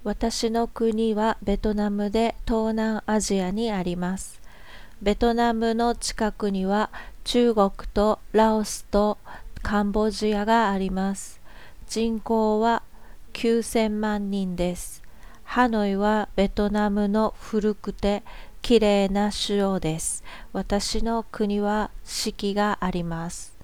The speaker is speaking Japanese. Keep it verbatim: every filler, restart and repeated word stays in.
私の国はベトナムで東南アジアにあります。ベトナムの近くには中国とラオスとカンボジアがあります。人口はきゅうせんまんにんです。ハノイはベトナムの古くてきれいな首都です。私の国は四季があります。